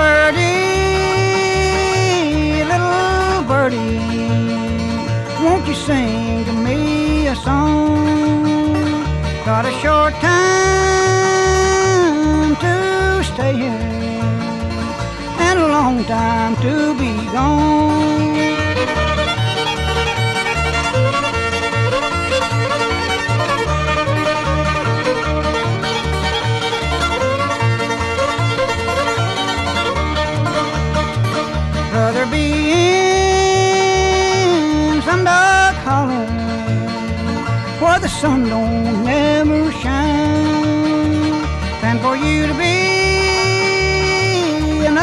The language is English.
little birdie, won't you sing to me a song? Got a short time to stay here and a long time to be gone. Rather be in some dark hollow where the sun don't never shine than for you to be